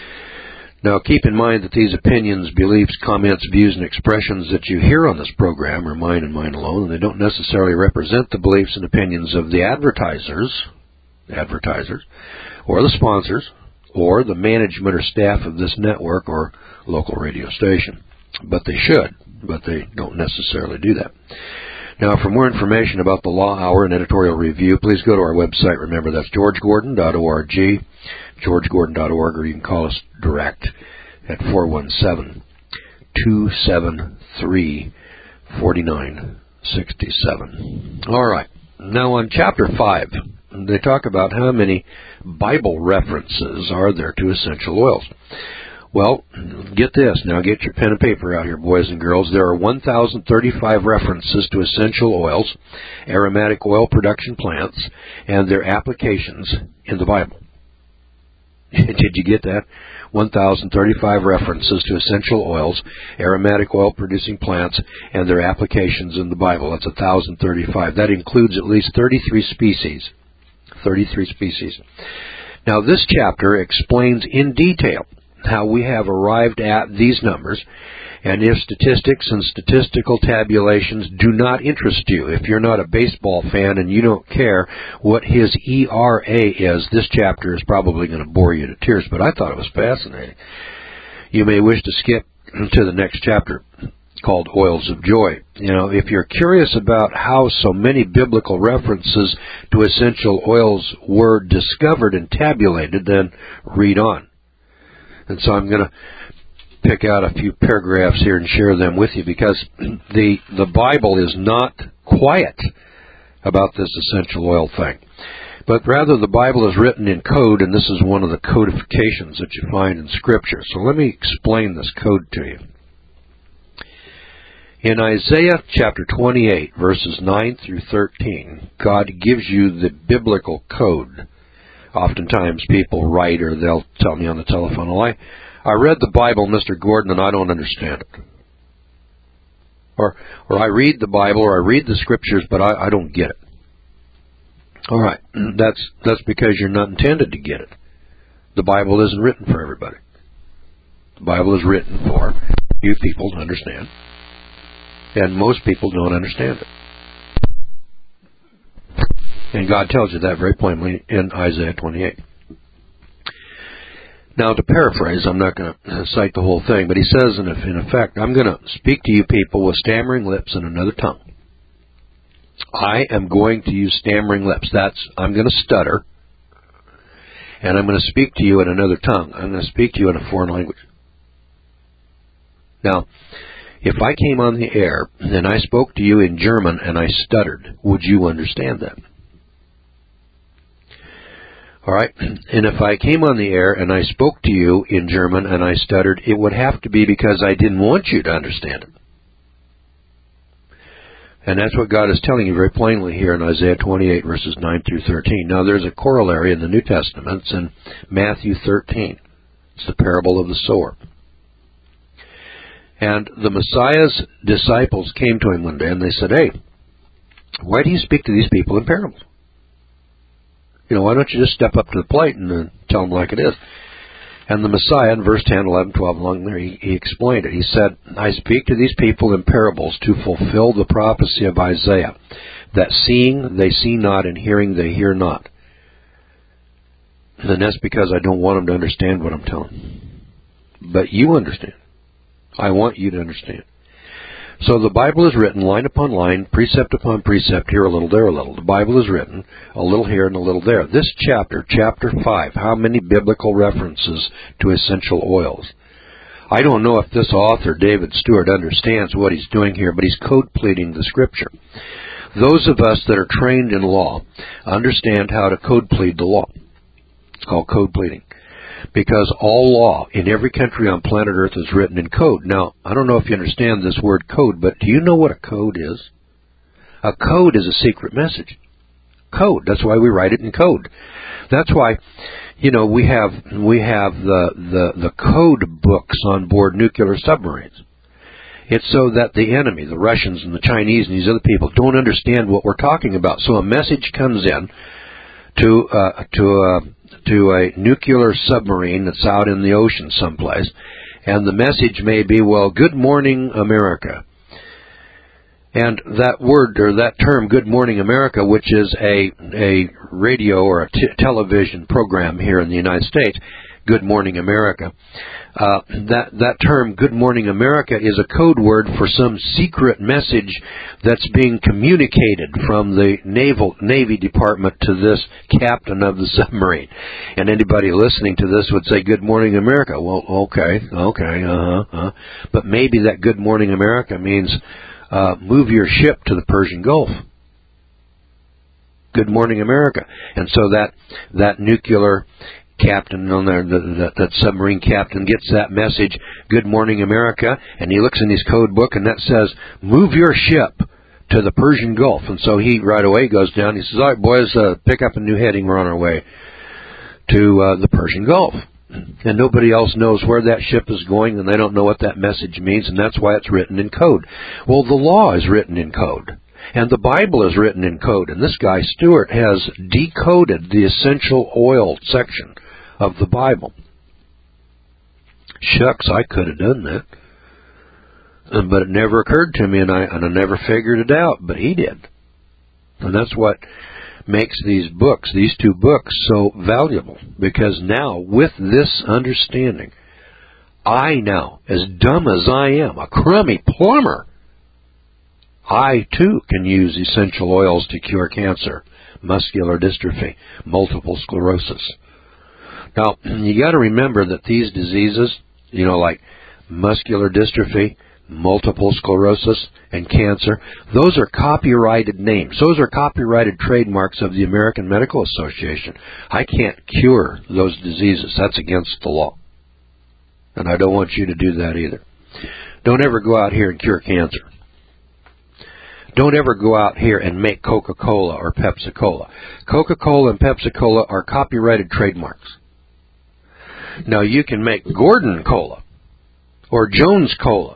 Now, keep in mind that these opinions, beliefs, comments, views, and expressions that you hear on this program are mine and mine alone, and they don't necessarily represent the beliefs and opinions of the advertisers, advertisers, or the sponsors, or the management or staff of this network or local radio station. But they should, but they don't necessarily do that. Now, for more information about the Law Hour and editorial review, please go to our website. Remember, that's george gordon dot org, george gordon dot org, or you can call us direct at four one seven, two seven three, four nine six seven. All right. Now, on Chapter five, they talk about how many Bible references are there to essential oils. Well, get this. Now get your pen and paper out here, boys and girls. There are one thousand thirty-five references to essential oils, aromatic oil production plants, and their applications in the Bible. Did you get that? one thousand thirty-five references to essential oils, aromatic oil-producing plants, and their applications in the Bible. That's one thousand thirty-five. That includes at least thirty-three species. thirty-three species. Now, this chapter explains in detail how we have arrived at these numbers, and if statistics and statistical tabulations do not interest you, if you're not a baseball fan and you don't care what his E R A is, this chapter is probably going to bore you to tears, but I thought it was fascinating. You may wish to skip to the next chapter, called Oils of Joy. You know, if you're curious about how so many biblical references to essential oils were discovered and tabulated, then read on. And so I'm going to pick out a few paragraphs here and share them with you, because the the Bible is not quiet about this essential oil thing. But rather, the Bible is written in code, and this is one of the codifications that you find in Scripture. So let me explain this code to you. In Isaiah chapter twenty-eight, verses nine through thirteen, God gives you the biblical code. Oftentimes people write, or they'll tell me on the telephone, well, I, I read the Bible, Mister Gordon, and I don't understand it. Or or I read the Bible, or I read the Scriptures, but I, I don't get it. All right, that's that's because you're not intended to get it. The Bible isn't written for everybody. The Bible is written for few people to understand, and most people don't understand it. And God tells you that very plainly in Isaiah twenty-eight. Now, to paraphrase, I'm not going to cite the whole thing, but he says, in effect, I'm going to speak to you people with stammering lips and another tongue. I am going to use stammering lips. That's, I'm going to stutter, and I'm going to speak to you in another tongue. I'm going to speak to you in a foreign language. Now, if I came on the air and I spoke to you in German and I stuttered, would you understand that? All right? And if I came on the air and I spoke to you in German and I stuttered, it would have to be because I didn't want you to understand it. And that's what God is telling you very plainly here in Isaiah twenty-eight, verses nine through thirteen. Now, there's a corollary in the New Testament. It's in Matthew thirteen. It's the parable of the sower. And the Messiah's disciples came to him one day and they said, hey, why do you speak to these people in parables? You know, why don't you just step up to the plate and uh, tell them like it is? And the Messiah, in verse ten, eleven, twelve, along there, he, he explained it. He said, I speak to these people in parables to fulfill the prophecy of Isaiah, that seeing they see not, and hearing they hear not. And that's because I don't want them to understand what I'm telling them. But you understand. I want you to understand. So the Bible is written line upon line, precept upon precept, here a little, there a little. The Bible is written a little here and a little there. This chapter, chapter five, how many biblical references to essential oils? I don't know if this author, David Stewart, understands what he's doing here, but he's code pleading the Scripture. Those of us that are trained in law understand how to code plead the law. It's called code pleading. Because all law in every country on planet Earth is written in code. Now, I don't know if you understand this word code, but do you know what a code is? A code is a secret message. Code. That's why we write it in code. That's why, you know, we have we have the the, the code books on board nuclear submarines. It's so that the enemy, the Russians and the Chinese and these other people, don't understand what we're talking about. So a message comes in to uh, to a to a nuclear submarine that's out in the ocean someplace, and the message may be, well, good morning, America. And that word, or that term, Good Morning America, which is a a radio or a t- television program here in the United States, Good Morning America, uh, that, that term, Good Morning America, is a code word for some secret message that's being communicated from the Naval Navy Department to this captain of the submarine. And anybody listening to this would say, Good Morning America. Well, okay, okay, uh-huh, uh-huh. But maybe that Good Morning America means uh, move your ship to the Persian Gulf. Good Morning America. And so that that nuclear captain on there, the, the, that submarine captain gets that message, Good Morning America, and he looks in his code book and that says, move your ship to the Persian Gulf. And so he right away goes down, he says, all right, boys, uh, pick up a new heading, we're on our way to uh, the Persian Gulf. And nobody else knows where that ship is going, and they don't know what that message means, and that's why it's written in code. Well, the law is written in code, and the Bible is written in code, and this guy, Stewart, has decoded the essential oil section of the Bible. Shucks, I could have done that. But it never occurred to me, and I, and I never figured it out, but he did. And that's what makes these books, these two books, so valuable. Because now, with this understanding, I now, as dumb as I am, a crummy plumber, I too can use essential oils to cure cancer, muscular dystrophy, multiple sclerosis. Now, you got to remember that these diseases, you know, like muscular dystrophy, multiple sclerosis, and cancer, those are copyrighted names. Those are copyrighted trademarks of the American Medical Association. I can't cure those diseases. That's against the law. And I don't want you to do that either. Don't ever go out here and cure cancer. Don't ever go out here and make Coca-Cola or Pepsi-Cola. Coca-Cola and Pepsi-Cola are copyrighted trademarks. Now, you can make Gordon Cola or Jones Cola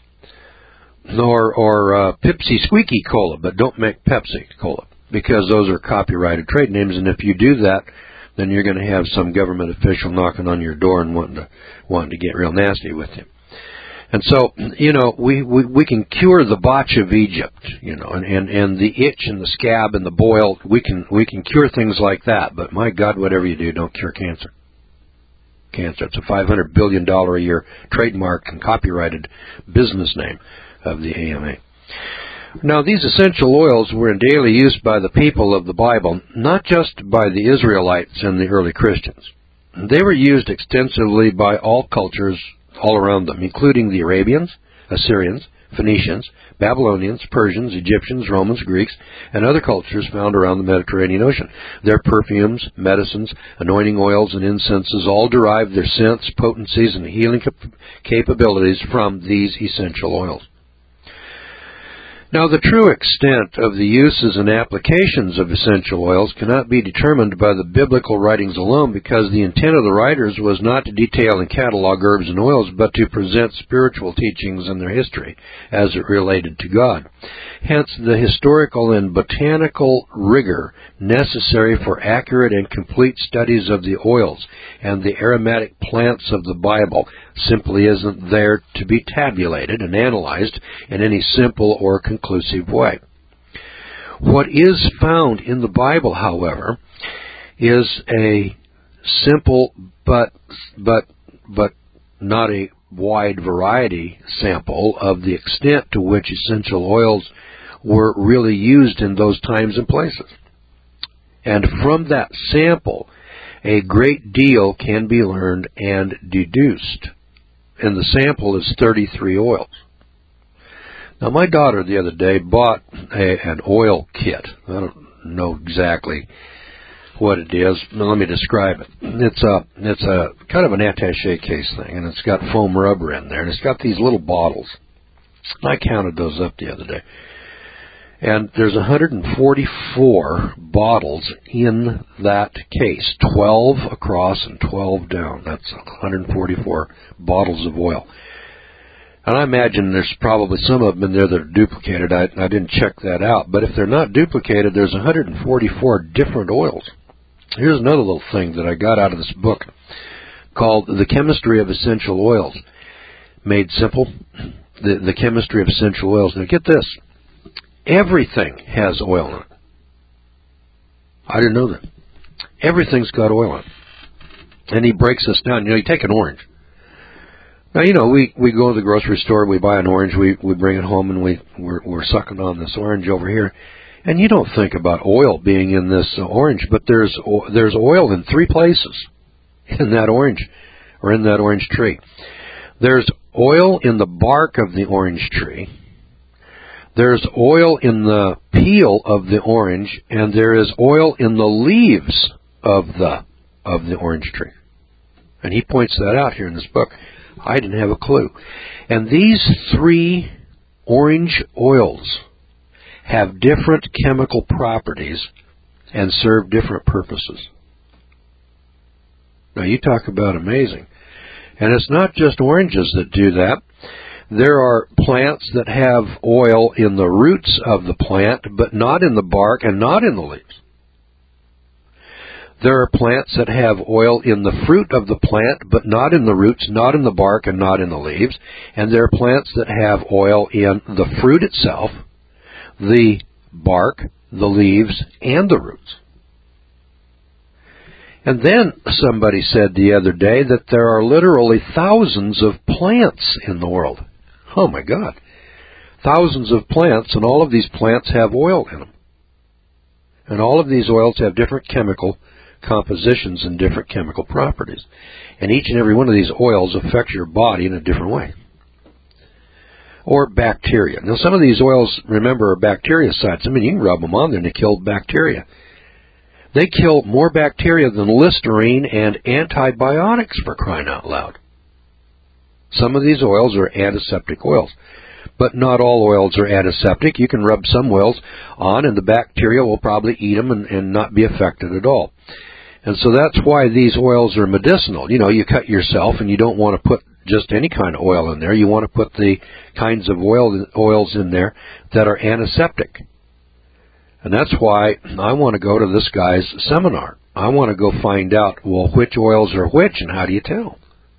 or, or uh, Pepsi Squeaky Cola, but don't make Pepsi Cola, because those are copyrighted trade names, and if you do that, then you're going to have some government official knocking on your door and wanting to, wanting to get real nasty with you. And so, you know, we, we, we can cure the botch of Egypt, you know, and, and, and the itch and the scab and the boil, we can, we can cure things like that, but my God, whatever you do, don't cure cancer. Cancer. It's a five hundred billion dollars a year trademark and copyrighted business name of the A M A. Now, these essential oils were in daily use by the people of the Bible, not just by the Israelites and the early Christians. They were used extensively by all cultures all around them, including the Arabians, Assyrians, Phoenicians, Babylonians, Persians, Egyptians, Romans, Greeks, and other cultures found around the Mediterranean Ocean. Their perfumes, medicines, anointing oils, and incenses all derived their scents, potencies, and healing cap- capabilities from these essential oils. Now, the true extent of the uses and applications of essential oils cannot be determined by the biblical writings alone, because the intent of the writers was not to detail and catalog herbs and oils, but to present spiritual teachings and their history as it related to God. Hence, the historical and botanical rigor necessary for accurate and complete studies of the oils and the aromatic plants of the Bible simply isn't there to be tabulated and analyzed in any simple or conclusive way. What is found in the Bible, however, is a simple but but but not a wide variety sample of the extent to which essential oils were really used in those times and places. And from that sample, a great deal can be learned and deduced. And the sample is thirty-three oils. Now, my daughter the other day bought a, an oil kit. I don't know exactly what it is. Let me describe it. It's a it's a kind of an attaché case thing, and it's got foam rubber in there, and it's got these little bottles. I counted those up the other day. And there's one hundred forty-four bottles in that case, twelve across and twelve down. That's one hundred forty-four bottles of oil. And I imagine there's probably some of them in there that are duplicated. I, I didn't check that out. But if they're not duplicated, there's one hundred forty-four different oils. Here's another little thing that I got out of this book called The Chemistry of Essential Oils. Made simple, the, the chemistry of essential oils. Now get this. Everything has oil in it. I didn't know that. Everything's got oil in it. And he breaks this down. You know, you take an orange. Now, you know, we, we go to the grocery store, we buy an orange, we, we bring it home, and we, we're, we're sucking on this orange over here. And you don't think about oil being in this uh, orange, but there's there's oil in three places in that orange, or in that orange tree. There's oil in the bark of the orange tree. There's oil in the peel of the orange, and there is oil in the leaves of the of the orange tree. And he points that out here in this book. I didn't have a clue. And these three orange oils have different chemical properties and serve different purposes. Now, you talk about amazing. And it's not just oranges that do that. There are plants that have oil in the roots of the plant, but not in the bark and not in the leaves. There are plants that have oil in the fruit of the plant, but not in the roots, not in the bark, and not in the leaves. And there are plants that have oil in the fruit itself, the bark, the leaves, and the roots. And then somebody said the other day that there are literally thousands of plants in the world. Oh my God. Thousands of plants, and all of these plants have oil in them. And all of these oils have different chemical compositions and different chemical properties. And each and every one of these oils affects your body in a different way. Or bacteria. Now, some of these oils, remember, are bactericides. I mean, you can rub them on there and they kill bacteria. They kill more bacteria than Listerine and antibiotics, for crying out loud. Some of these oils are antiseptic oils. But not all oils are antiseptic. You can rub some oils on and the bacteria will probably eat them and, and not be affected at all. And so that's why these oils are medicinal. You know, you cut yourself and you don't want to put just any kind of oil in there. You want to put the kinds of oil, oils in there that are antiseptic. And that's why I want to go to this guy's seminar. I want to go find out, well, which oils are which and how do you tell?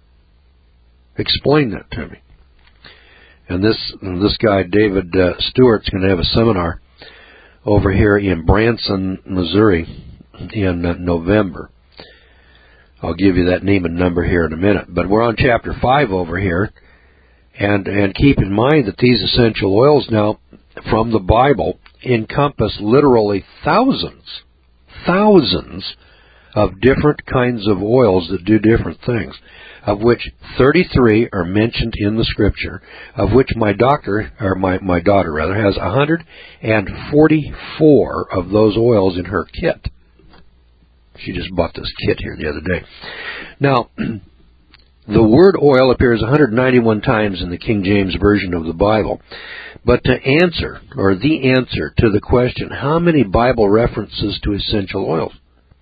Explain that to me. And this this guy, David uh, Stewart's going to have a seminar over here in Branson, Missouri in uh, November. I'll give you that name and number here in a minute. But we're on chapter five over here. And, and keep in mind that these essential oils now from the Bible encompass literally thousands, thousands of different kinds of oils that do different things, of which thirty-three are mentioned in the Scripture, of which my doctor, or my, my daughter rather, has one hundred forty-four of those oils in her kit. She just bought this kit here the other day. Now, the word oil appears one hundred ninety-one times in the King James Version of the Bible. But to answer, or the answer to the question, how many Bible references to essential oils,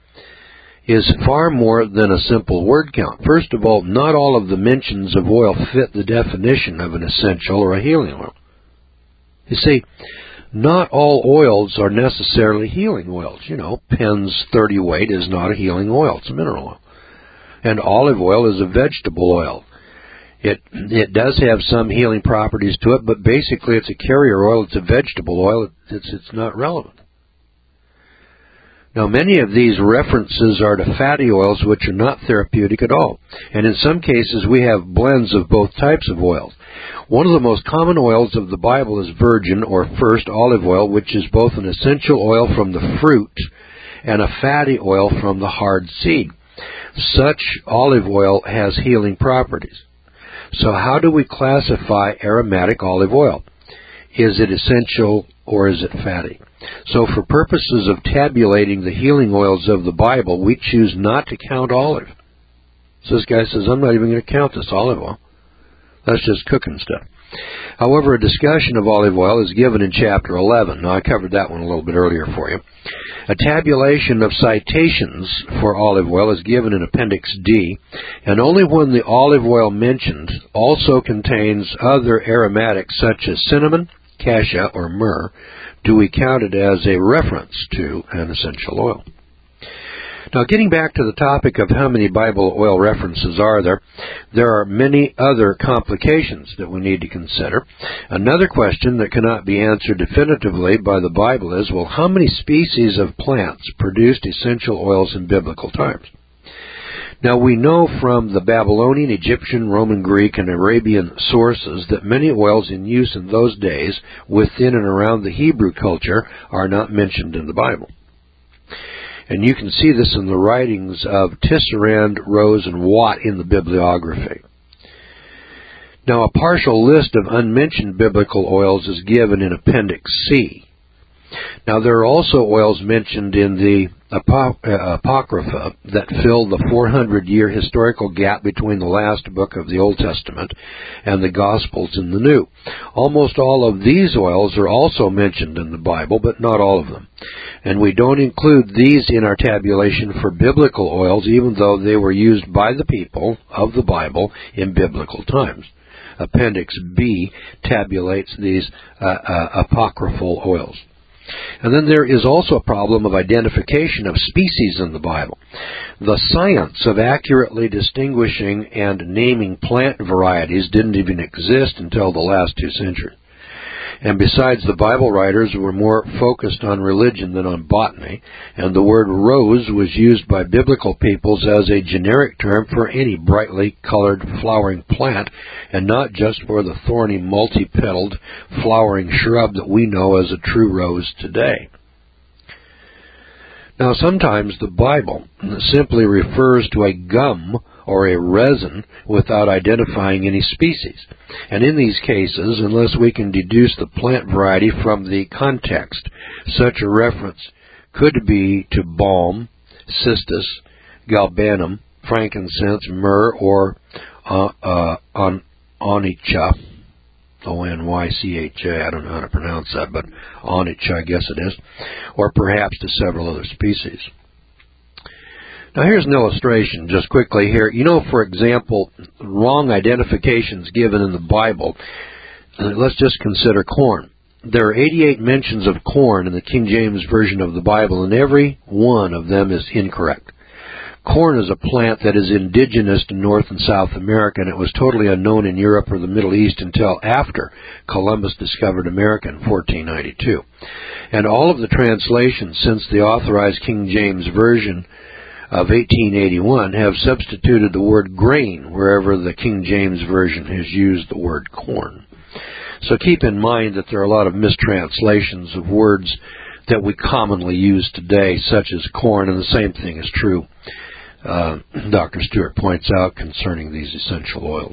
is far more than a simple word count. First of all, not all of the mentions of oil fit the definition of an essential or a healing oil. You see, not all oils are necessarily healing oils. You know, Penn's thirty weight is not a healing oil. It's a mineral oil. And olive oil is a vegetable oil. It it does have some healing properties to it, but basically it's a carrier oil. It's a vegetable oil. It's, it's not relevant. Now, many of these references are to fatty oils, which are not therapeutic at all. And in some cases, we have blends of both types of oils. One of the most common oils of the Bible is virgin, or first olive oil, which is both an essential oil from the fruit and a fatty oil from the hard seed. Such olive oil has healing properties. So how do we classify aromatic olive oil? Is it essential or is it fatty? So for purposes of tabulating the healing oils of the Bible, we choose not to count olive. So this guy says, I'm not even going to count this olive oil. That's just cooking stuff. However, a discussion of olive oil is given in chapter eleven. Now, I covered that one a little bit earlier for you. A tabulation of citations for olive oil is given in Appendix D, and only when the olive oil mentioned also contains other aromatics such as cinnamon, cassia, or myrrh, do we count it as a reference to an essential oil. Now, getting back to the topic of how many Bible oil references are there, there are many other complications that we need to consider. Another question that cannot be answered definitively by the Bible is, well, how many species of plants produced essential oils in biblical times? Now, we know from the Babylonian, Egyptian, Roman, Greek, and Arabian sources that many oils in use in those days within and around the Hebrew culture are not mentioned in the Bible. And you can see this in the writings of Tisserand, Rose, and Watt in the bibliography. Now, a partial list of unmentioned biblical oils is given in Appendix C. Now, there are also oils mentioned in the Apocrypha that fill the four hundred year historical gap between the last book of the Old Testament and the Gospels in the New. Almost all of these oils are also mentioned in the Bible, but not all of them. And we don't include these in our tabulation for biblical oils, even though they were used by the people of the Bible in biblical times. Appendix B tabulates these uh, uh, apocryphal oils. And then there is also a problem of identification of species in the Bible. The science of accurately distinguishing and naming plant varieties didn't even exist until the last two centuries. And besides, the Bible writers were more focused on religion than on botany, and the word rose was used by biblical peoples as a generic term for any brightly colored flowering plant, and not just for the thorny, multi-petaled flowering shrub that we know as a true rose today. Now, sometimes the Bible simply refers to a gum or a resin without identifying any species. And in these cases, unless we can deduce the plant variety from the context, such a reference could be to balm, cistus, galbanum, frankincense, myrrh, or uh, uh, on, onycha, O N Y C H A, I don't know how to pronounce that, but onycha, I guess it is, or perhaps to several other species. Now here's an illustration, just quickly here. You know, for example, wrong identifications given in the Bible. Let's just consider corn. There are eighty-eight mentions of corn in the King James Version of the Bible, and every one of them is incorrect. Corn is a plant that is indigenous to North and South America, and it was totally unknown in Europe or the Middle East until after Columbus discovered America in fourteen ninety-two. And all of the translations since the authorized King James Version of eighteen eighty-one have substituted the word grain wherever the King James Version has used the word corn. So keep in mind that there are a lot of mistranslations of words that we commonly use today, such as corn, and the same thing is true, uh, Doctor Stewart points out, concerning these essential oils.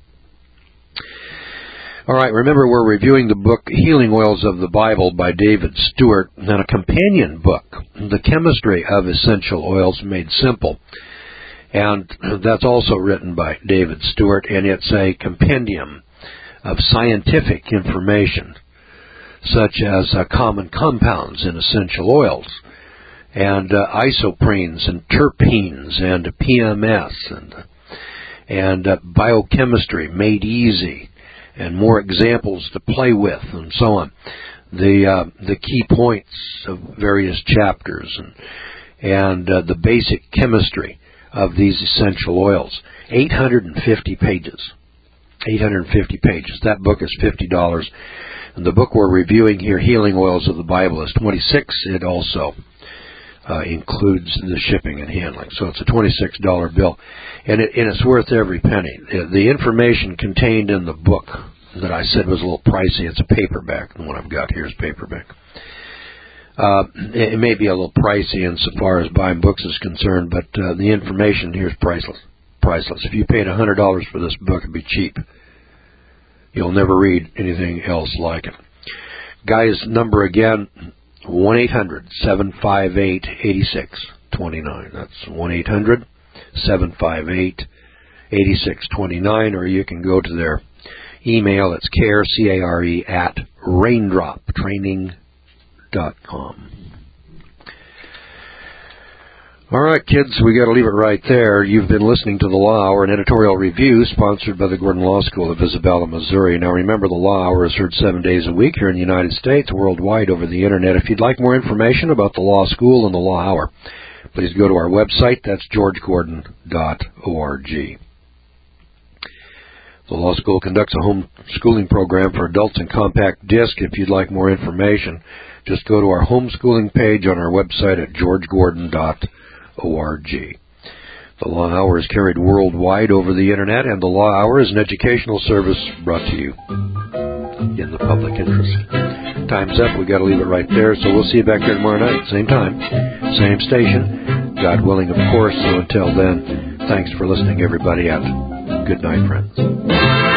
All right, remember we're reviewing the book Healing Oils of the Bible by David Stewart, and a companion book, The Chemistry of Essential Oils Made Simple. And that's also written by David Stewart, and it's a compendium of scientific information, such as uh, common compounds in essential oils, and uh, isoprenes and terpenes and P M S and, and uh, biochemistry made easy, and more examples to play with, and so on. The uh, the key points of various chapters, and and uh, the basic chemistry of these essential oils. eight hundred fifty pages. eight hundred fifty pages. That book is fifty dollars. And the book we're reviewing here, Healing Oils of the Bible, is twenty-six dollars. It also uh, includes the shipping and handling. So it's a twenty-six dollar bill. And, it, and it's worth every penny. The information contained in the book that I said was a little pricey, it's a paperback. The one I've got here is paperback. Uh, it may be a little pricey insofar as buying books is concerned, but uh, the information here is priceless. Priceless. If you paid one hundred dollars for this book, it'd be cheap. You'll never read anything else like it. Guy's number again, one eight hundred, seven five eight, eight six two nine. That's one eight hundred, seven five eight, eight six two nine, or you can go to their email. It's care, C A R E, at raindrop training dot com. All right, kids, we got to leave it right there. You've been listening to The Law Hour, an editorial review sponsored by the Gordon Law School of Isabella, Missouri. Now, remember, The Law Hour is heard seven days a week here in the United States, worldwide over the Internet. If you'd like more information about the Law School and The Law Hour, please go to our website. That's george gordon dot org. The Law School conducts a home schooling program for adults in compact disc. If you'd like more information, just go to our homeschooling page on our website at george gordon dot org. O R G. The Law Hour is carried worldwide over the Internet, and the Law Hour is an educational service brought to you in the public interest. Time's up. We've got to leave it right there, so we'll see you back here tomorrow night, same time, same station, God willing, of course. So until then, thanks for listening, everybody, and good night, friends.